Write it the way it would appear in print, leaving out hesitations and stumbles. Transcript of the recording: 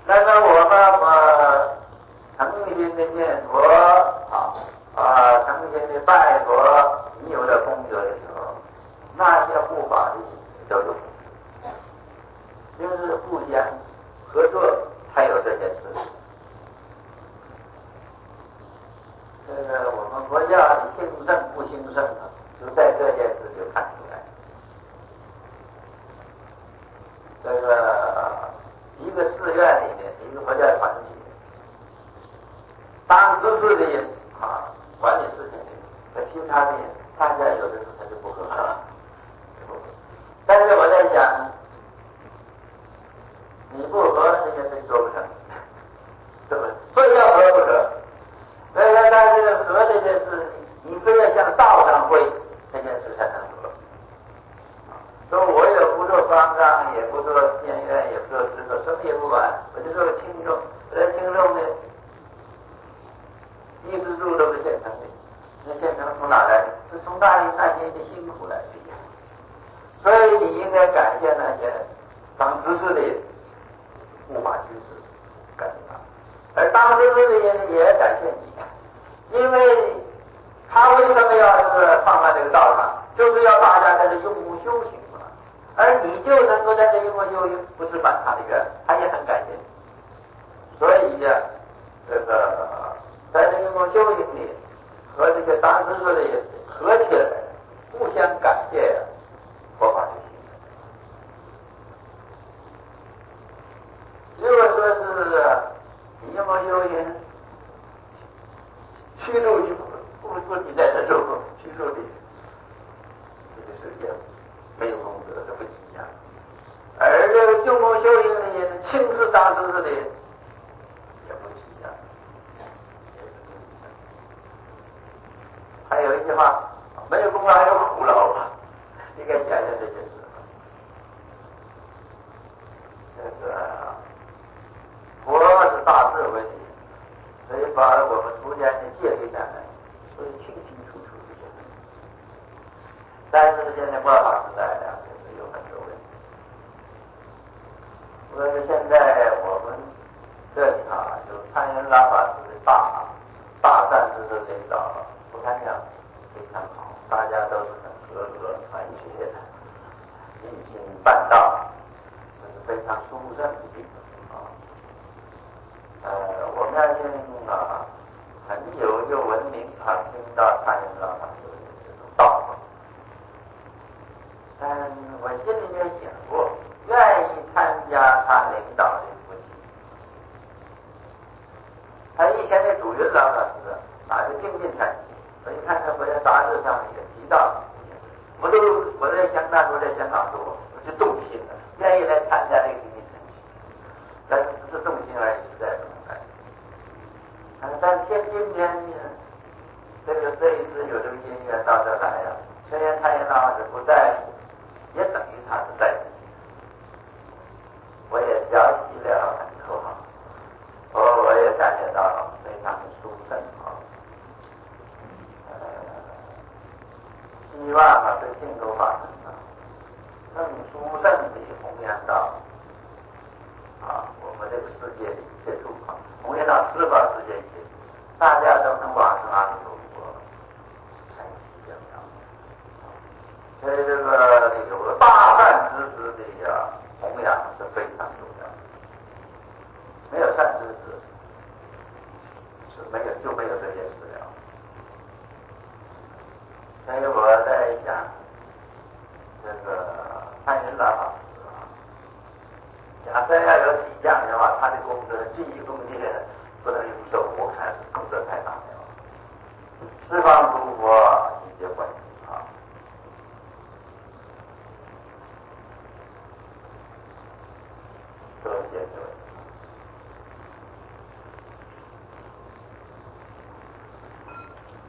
那么我诚心的念佛诚心的拜佛，你有了功德的时候，那些护法的都有，就是互相合作才有这件事。这个我们国家的兴盛不兴盛就在这件事就看出来。这个一个寺院里面，一个国家团体，当知识的人管理事情的人和其他的人，大家有的时候他就不合适。但是我在想，你不合这件事做不成，对不对？非要合不可。所以说，在这个合这件事，你非要向道上会，这件事才能合。说我也不做方丈，也不做监院，也不做师傅，什么也不管，我就做个轻重。轻重的衣食住都是现成的，那现成从哪来的？是从大力善心的辛苦来的。所以你应该感谢那些当知识的人，护法居士，感谢他；而当知识的人也感谢你，因为他为什么要放在这个道上，就是要大家在这用功修行嘛。而你就能够在这用功修行，不是满他的愿，他也很感谢你。所以呀，这个在这用功修行里和这些当知识的人合起来，互相感谢佛法的形成。如果说是你用功修行，驱逐你不你在这做驱逐你，这个世界没有功德的不一样。而这个用功修行的人，轻视当知识的人，也不一样。还有一句话，没有功劳还有苦劳嘛，应该讲讲这件事。这个佛是大智慧的人，所以把我们出家的戒律下来，所以清清楚楚的讲。但是现在末法时代就是有很多问题。所以现在我们这里有参云拉法师的大善知识领导，不看样非常好，大家都是很和和团结的，一心办道，这是非常殊胜的地方。我们要听很有文明听到参云拉法师的这种道法。但我心里面想过，愿意参加他领导的夫妻，他以前的主任老师哪个精进参加？所以看看回来杂志上也提到，我在香港做，我就动心了，愿意来参加这个精进参加，但是不是动心而已，实在不能来。但今天呢，这一次有这个因缘到这来虽然参云老师不在，也等于他是在。我也交集了很多我也感觉到非常的殊胜希望对净土法门更殊胜的弘扬到我们这个世界的一切处弘扬到十方世界一切，大家都能往生阿弥陀佛，才是这样。所以这个有了大善知识的弘扬是非常重要的，没有善知识就没有这件事了。所以我在想，这个参云拉法师假设要有几样的话，他的功德记忆功德不能用手，我看是功德太大了。十方诸佛一切观多谢各位。